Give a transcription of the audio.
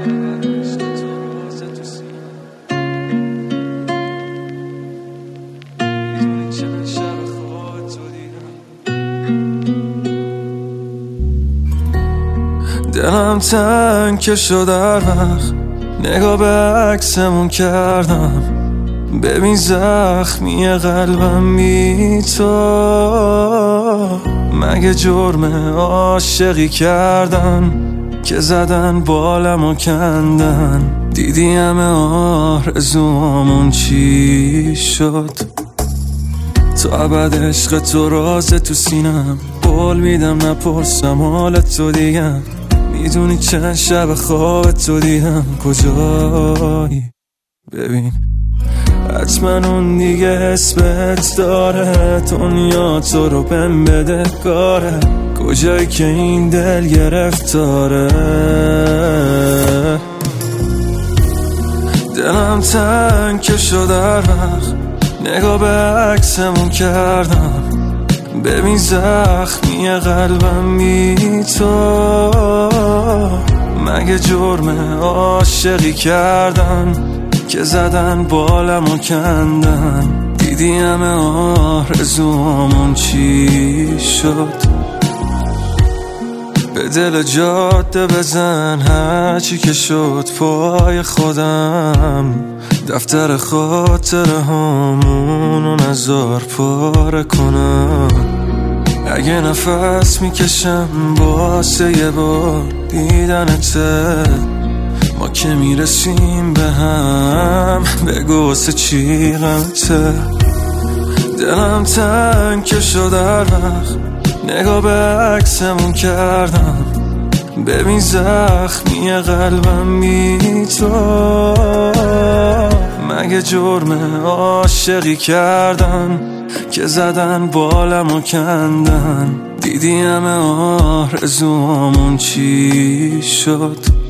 دلم تنگ که شد هر وقت نگاه به عکسمون کردم. ببین زخمی قلبم بی تو، مگه جرم عاشقی کردن که زدن بالمو کندن؟ دیدی همه آرزومون چی شد؟ تو ابد عشق تو راز تو سینم، قول میدم نپرسم حالت تو دیگم. میدونی چند شب خواب تو دیدم کجایی؟ ببین حتما اون دیگه اسمت داره، دنیا تو رو بهم بده کاره. کجایی که این دل گرفتاره؟ دلم تنگ که شد هر وقت نگاه به عکسمون کردم. ببین زخمی قلبم بی تو، مگه جرم عاشقی کردن که زدن بالمو کندن؟ دیدی همه آرزومون چی شد؟ به دل جاده بزن هرچی که شد پای خودم. دفتر خاطره هامونو نزار پاره کنم. اگه نفس میکشم واسه یه بار دیدنته، ما که میرسیم به هم بگو واسه چی غمته؟ دلم تنگ که شد هر وقت نگاه به عکسمون کردم. ببین زخمی قلبم بی تو، مگه جرم عاشقی کردن که زدن بالمو کندن؟ دیدی همه آرزومون چی شد؟